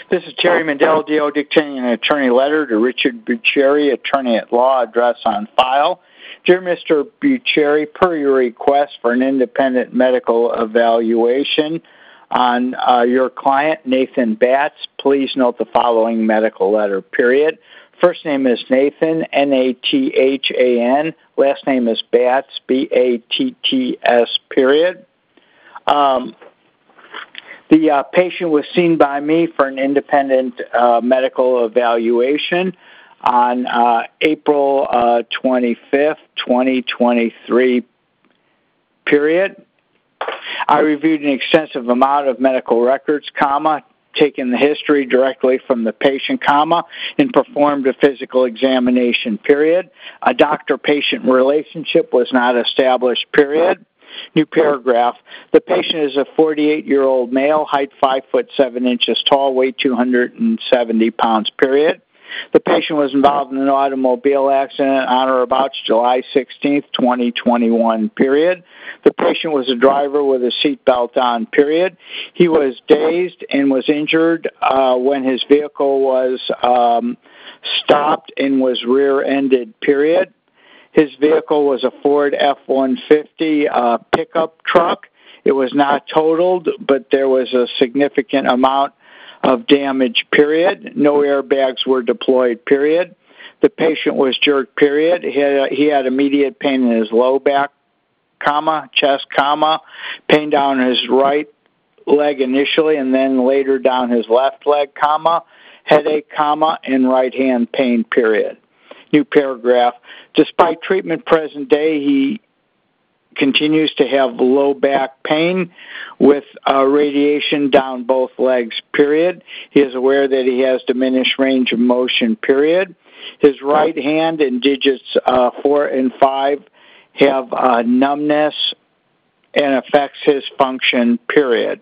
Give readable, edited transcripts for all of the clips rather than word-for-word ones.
This is Terry Mandel, DO, dictating an attorney letter to Richard Bucheri, attorney at law, address on file. Dear Mr. Bucheri, per your request for an independent medical evaluation on your client, Nathan Batts, please note the following medical letter, period. First name is Nathan, N-A-T-H-A-N. Last name is Batts, B-A-T-T-S, period. The patient was seen by me for an independent medical evaluation on April 25th, 2023, period. I reviewed an extensive amount of medical records, taken the history directly from the patient, and performed a physical examination, period. A doctor-patient relationship was not established, period. New paragraph. The patient is a 48-year-old male, height 5 foot 7 inches tall, weight 270 pounds, period. The patient was involved in an automobile accident on or about July 16th, 2021, period. The patient was a driver with a seatbelt on, period. He was dazed and was injured when his vehicle was stopped and was rear-ended, period. His vehicle was a Ford F-150 pickup truck. It was not totaled, but there was a significant amount of damage, period. No airbags were deployed, period. The patient was jerked, period. He had immediate pain in his low back, chest, pain down his right leg initially and then later down his left leg, headache, and right hand pain, period. New paragraph. Despite treatment present day, he continues to have low back pain with radiation down both legs, period. He is aware that he has diminished range of motion, period. His right hand and digits 4 and 5 have numbness and affects his function, period.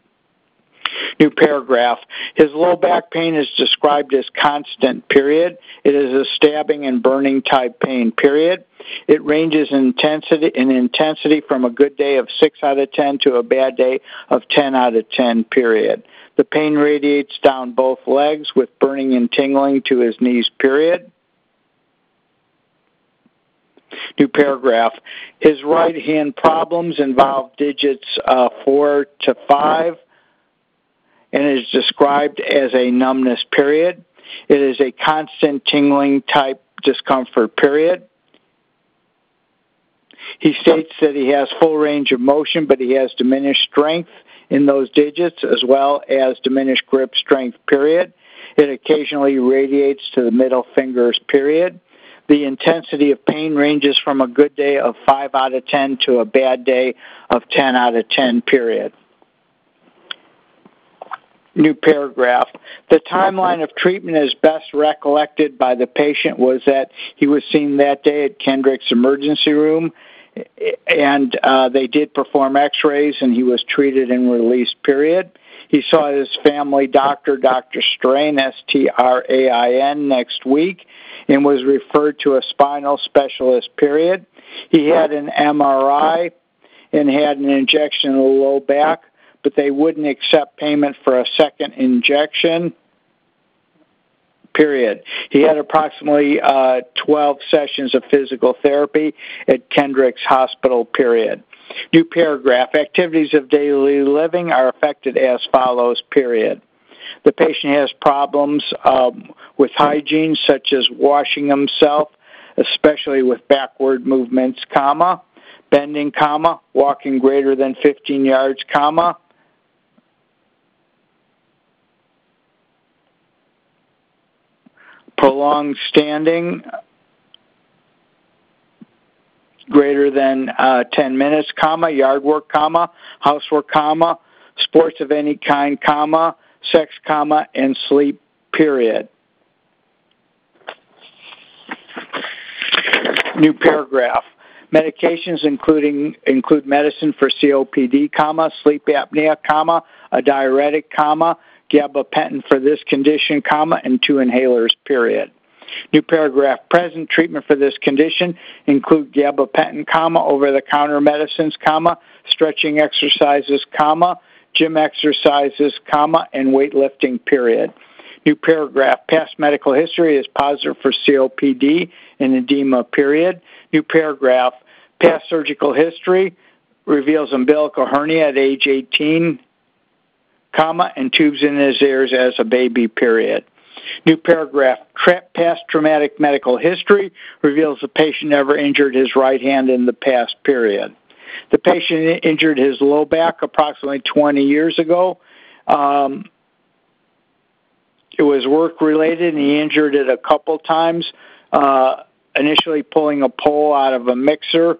New paragraph. His low back pain is described as constant, period. It is a stabbing and burning type pain, period. It ranges in intensity from a good day of 6 out of 10 to a bad day of 10 out of 10, period. The pain radiates down both legs with burning and tingling to his knees, period. New paragraph. His right hand problems involve digits 4 to 5 and is described as a numbness, period. It is a constant tingling type discomfort, period. He states that he has full range of motion, but he has diminished strength in those digits as well as diminished grip strength, period. It occasionally radiates to the middle fingers, period. The intensity of pain ranges from a good day of 5 out of 10 to a bad day of 10 out of 10, period. New paragraph. The timeline of treatment as best recollected by the patient was that he was seen that day at Kendrick's emergency room, and they did perform x-rays, and he was treated and released, period. He saw his family doctor, Dr. Strain, S-T-R-A-I-N, next week, and was referred to a spinal specialist, period. He had an MRI and had an injection in the low back, but they wouldn't accept payment for a second injection, period. He had approximately 12 sessions of physical therapy at Kendrick's Hospital, period. New paragraph. Activities of daily living are affected as follows, period. The patient has problems with hygiene, such as washing himself, especially with backward movements, bending, walking greater than 15 yards, prolonged standing greater than 10 minutes, yard work, housework, sports of any kind, sex, and sleep, period. New paragraph. Medications include medicine for COPD, sleep apnea, a diuretic, gabapentin for this condition, and 2 inhalers, period. New paragraph. Present treatment for this condition include gabapentin, over-the-counter medicines, stretching exercises, gym exercises, comma, and weightlifting, period. New paragraph, past medical history is positive for COPD and edema, period. New paragraph, past surgical history reveals umbilical hernia at age 18, comma, and tubes in his ears as a baby, period. New paragraph, past traumatic medical history reveals the patient never injured his right hand in the past, period. The patient injured his low back approximately 20 years ago. It was work-related, and he injured it a couple times, initially pulling a pole out of a mixer.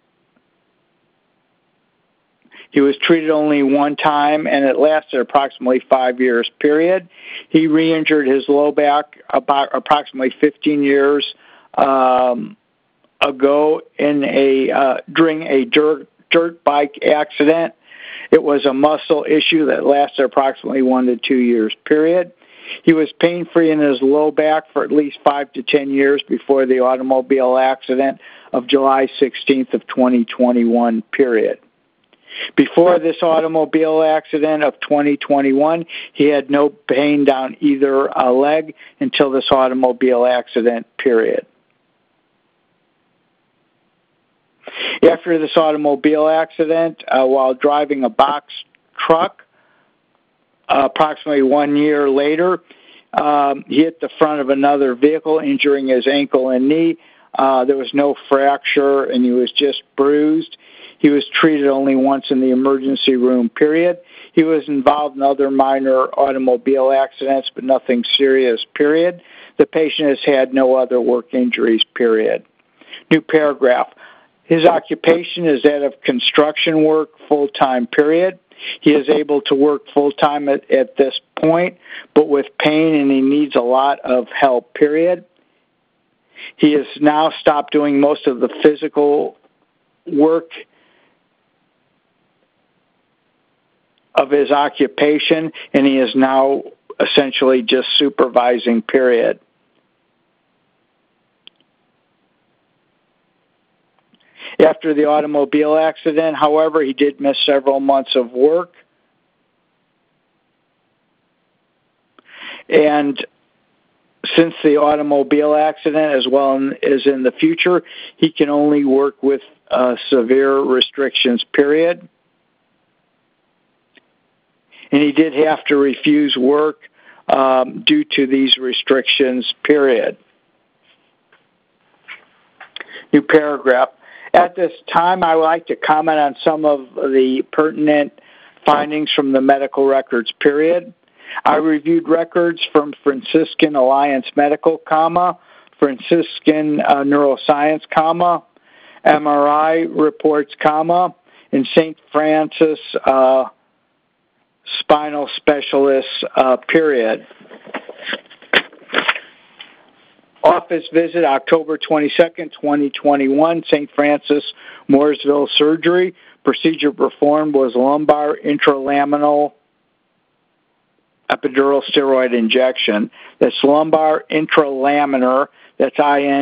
He was treated only one time, and it lasted approximately 5 years, period. He re-injured his low back about approximately 15 years ago during a dirt bike accident. It was a muscle issue that lasted approximately 1 to 2 years, period. He was pain-free in his low back for at least 5 to 10 years before the automobile accident of July 16th of 2021, period. Before this automobile accident of 2021, he had no pain down either leg until this automobile accident, period. After this automobile accident, while driving a box truck, approximately 1 year later, he hit the front of another vehicle, injuring his ankle and knee. There was no fracture, and he was just bruised. He was treated only once in the emergency room, period. He was involved in other minor automobile accidents, but nothing serious, period. The patient has had no other work injuries, period. New paragraph. His occupation is that of construction work, full-time, period. He is able to work full-time at this point, but with pain, and he needs a lot of help, period. He has now stopped doing most of the physical work of his occupation, and he is now essentially just supervising, period. After the automobile accident, however, he did miss several months of work. And since the automobile accident, as well as in the future, he can only work with severe restrictions, period. And he did have to refuse work due to these restrictions, period. New paragraph. At this time, I would like to comment on some of the pertinent findings from the medical records, period. I reviewed records from Franciscan Alliance Medical, comma, Franciscan Neuroscience, comma, MRI reports, comma, and St. Francis Spinal Specialists, period. Office visit October 22nd, 2021, St. Francis Mooresville surgery. Procedure performed was lumbar intralaminar epidural steroid injection. That's lumbar intralaminar, that's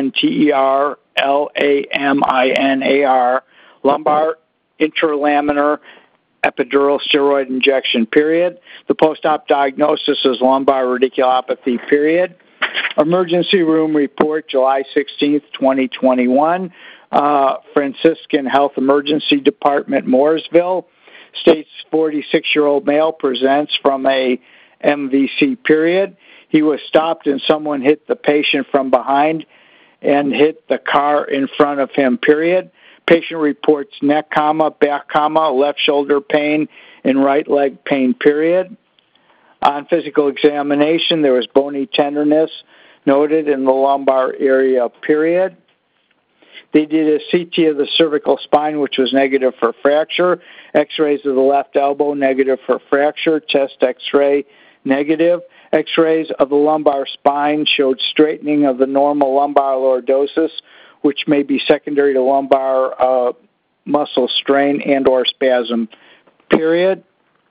INTERLAMINAR, lumbar intralaminar epidural steroid injection, period. The post-op diagnosis is lumbar radiculopathy, period. Emergency room report, July 16th, 2021. Franciscan Health Emergency Department, Mooresville. States 46-year-old male presents from a MVC, period. He was stopped and someone hit the patient from behind and hit the car in front of him, period. Patient reports neck, comma, back, comma, left shoulder pain, and right leg pain, period. On physical examination, there was bony tenderness noted in the lumbar area, period. They did a CT of the cervical spine, which was negative for fracture. X-rays of the left elbow, negative for fracture. Chest X-ray, negative. X-rays of the lumbar spine showed straightening of the normal lumbar lordosis, which may be secondary to lumbar muscle strain and or spasm, period.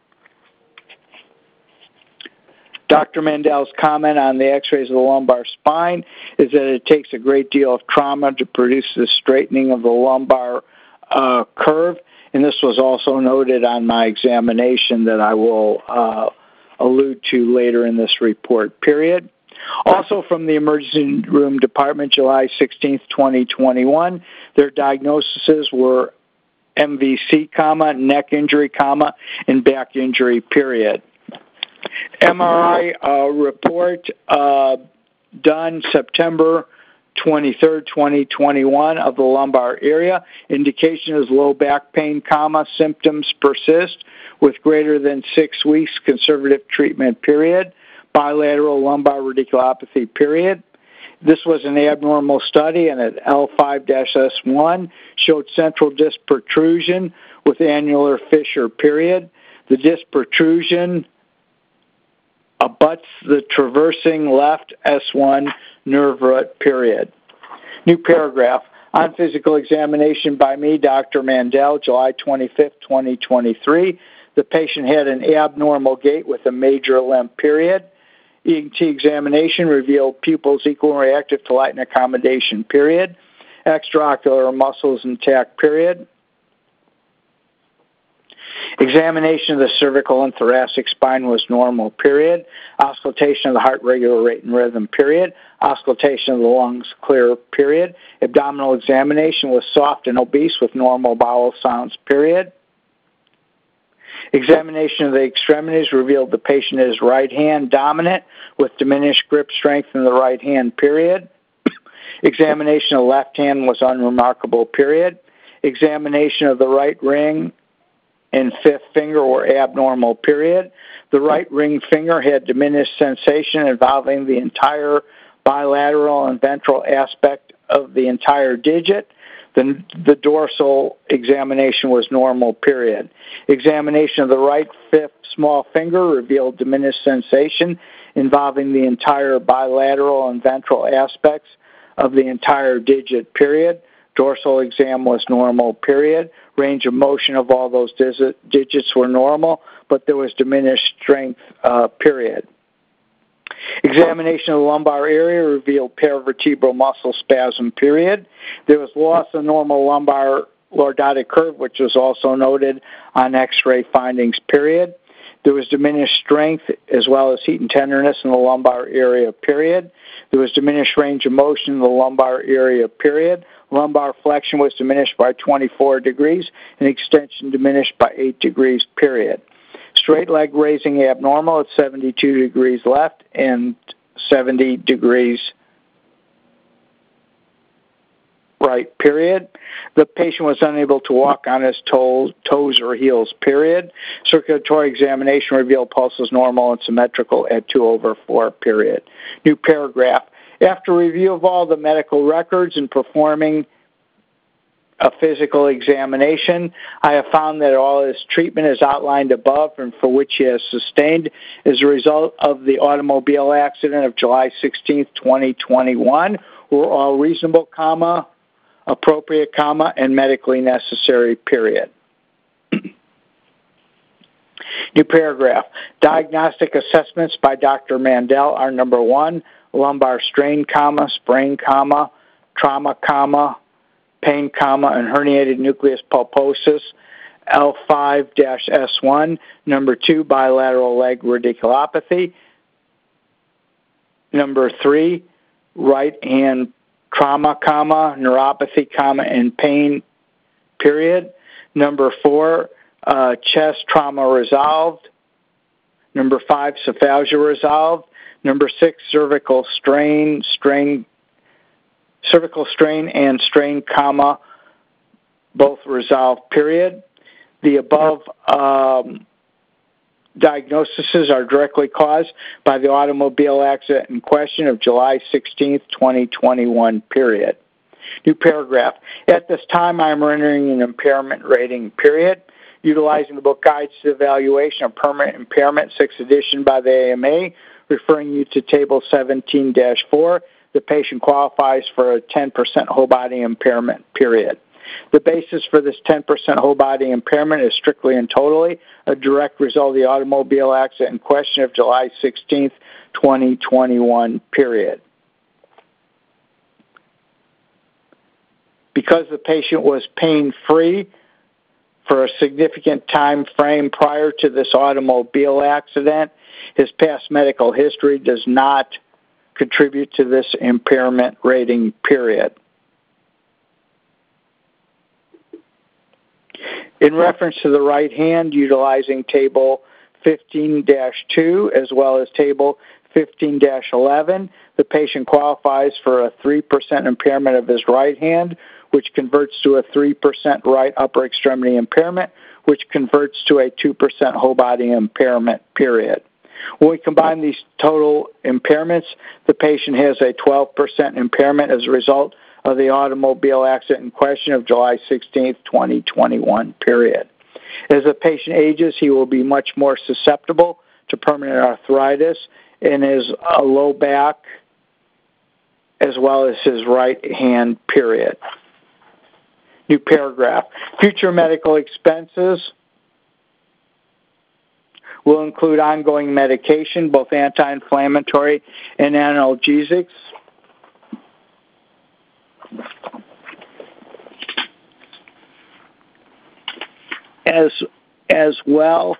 Dr. Mandel's comment on the x-rays of the lumbar spine is that it takes a great deal of trauma to produce the straightening of the lumbar curve, and this was also noted on my examination that I will allude to later in this report period. Also from the emergency room department, July 16th, 2021, their diagnoses were MVC, neck injury, and back injury, period. MRI report done September 23rd, 2021 of the lumbar area. Indication is low back pain, symptoms persist with greater than 6 weeks conservative treatment, period. Bilateral lumbar radiculopathy, period. This was an abnormal study, and at L5-S1 showed central disc protrusion with annular fissure, period. The disc protrusion abuts the traversing left S1 nerve root, period. New paragraph. On physical examination by me, Dr. Mandel, July 25th, 2023, the patient had an abnormal gait with a major limp, period. EEG examination revealed pupils equal and reactive to light and accommodation, period. Extraocular muscles intact, period. Examination of the cervical and thoracic spine was normal, period. Auscultation of the heart regular rate and rhythm, period. Auscultation of the lungs clear, period. Abdominal examination was soft and obese with normal bowel sounds, period. Examination of the extremities revealed the patient is right hand dominant with diminished grip strength in the right hand, period. Examination of the left hand was unremarkable, period. Examination of the right ring and fifth finger were abnormal, period. The right ring finger had diminished sensation involving the entire bilateral and ventral aspect of the entire digit. The dorsal examination was normal, period. Examination of the right fifth small finger revealed diminished sensation involving the entire bilateral and ventral aspects of the entire digit, period. Dorsal exam was normal, period. Range of motion of all those digits were normal, but there was diminished strength, period. Examination of the lumbar area revealed paravertebral muscle spasm, period. There was loss of normal lumbar lordotic curve, which was also noted on X-ray findings, period. There was diminished strength as well as heat and tenderness in the lumbar area, period. There was diminished range of motion in the lumbar area, period. Lumbar flexion was diminished by 24 degrees and extension diminished by 8 degrees, period. Straight leg raising abnormal at 72 degrees left and 70 degrees right, period. The patient was unable to walk on his toes or heels, period. Circulatory examination revealed pulse was normal and symmetrical at 2/4, period. New paragraph. After review of all the medical records and performing a physical examination, I have found that all his treatment is outlined above and for which he has sustained as a result of the automobile accident of July 16th, 2021, were all reasonable, appropriate, and medically necessary, period. New paragraph. Diagnostic assessments by Dr. Mandel are number 1, lumbar strain, sprain, trauma, pain, and herniated nucleus pulposus, L5-S1. Number 2, bilateral leg radiculopathy. Number 3, right hand trauma, neuropathy, and pain, period. Number 4, chest trauma resolved. Number 5, cephalgia resolved. Number 6, cervical strain, and strain, both resolved, period. The above diagnoses are directly caused by the automobile accident in question of July 16th, 2021, period. New paragraph. At this time, I am rendering an impairment rating, period. Utilizing the book Guides to Evaluation of Permanent Impairment, 6th edition by the AMA, referring you to Table 17-4, the patient qualifies for a 10% whole body impairment, period. The basis for this 10% whole body impairment is strictly and totally a direct result of the automobile accident in question of July 16th, 2021, period. Because the patient was pain-free for a significant time frame prior to this automobile accident, his past medical history does not contribute to this impairment rating period. In reference to the right hand, utilizing Table 15-2 as well as Table 15-11, the patient qualifies for a 3% impairment of his right hand, which converts to a 3% right upper extremity impairment, which converts to a 2% whole body impairment period. When we combine these total impairments, the patient has a 12% impairment as a result of the automobile accident in question of July 16, 2021 period. As the patient ages, he will be much more susceptible to permanent arthritis in his low back as well as his right hand period. New paragraph. Future medical expenses will include ongoing medication, both anti-inflammatory and analgesics. As well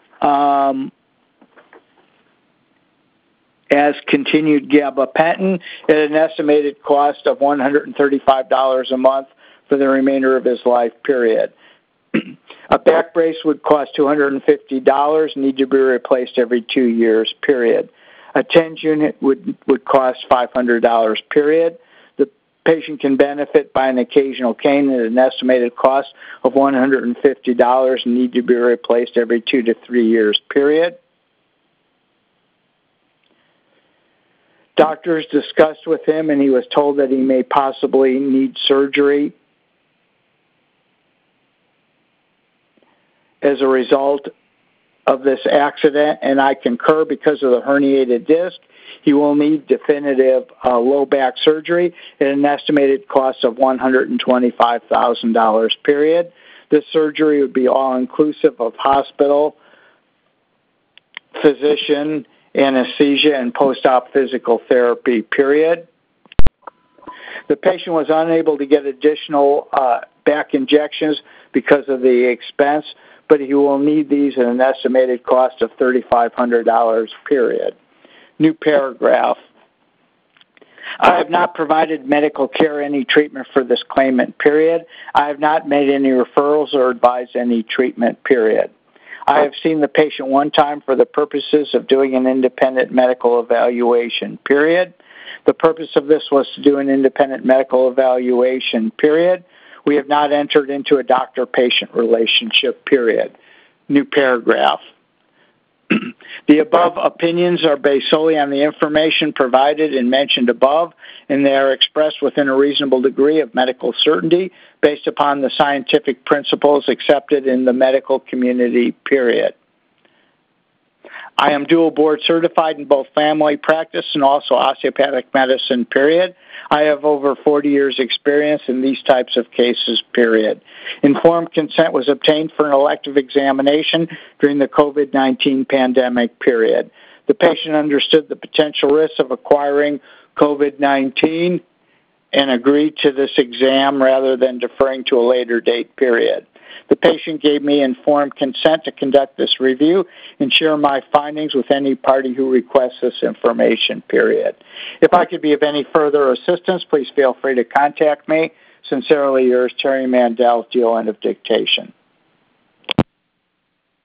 as continued gabapentin at an estimated cost of $135 a month for the remainder of his life period. A back brace would cost $250, need to be replaced every 2 years, period. A TENS unit would cost $500, period. The patient can benefit by an occasional cane at an estimated cost of $150 and need to be replaced every 2 to 3 years, period. Doctors discussed with him and he was told that he may possibly need surgery as a result of this accident, and I concur because of the herniated disc. He will need definitive low back surgery at an estimated cost of $125,000, period. This surgery would be all-inclusive of hospital, physician, anesthesia, and post-op physical therapy, period. The patient was unable to get additional back injections because of the expense, but he will need these at an estimated cost of $3,500, period. New paragraph. I have not provided medical care or any treatment for this claimant, period. I have not made any referrals or advised any treatment, period. I have seen the patient one time for the purposes of doing an independent medical evaluation, period. The purpose of this was to do an independent medical evaluation, period. We have not entered into a doctor-patient relationship, period. New paragraph. The above opinions are based solely on the information provided and mentioned above, and they are expressed within a reasonable degree of medical certainty based upon the scientific principles accepted in the medical community, period. I am dual board certified in both family practice and also osteopathic medicine, period. I have over 40 years experience in these types of cases, period. Informed consent was obtained for an elective examination during the COVID-19 pandemic, period. The patient understood the potential risks of acquiring COVID-19 and agreed to this exam rather than deferring to a later date, period. The patient gave me informed consent to conduct this review and share my findings with any party who requests this information, period. If I could be of any further assistance, please feel free to contact me. Sincerely yours, Terry Mandel, DON of Dictation.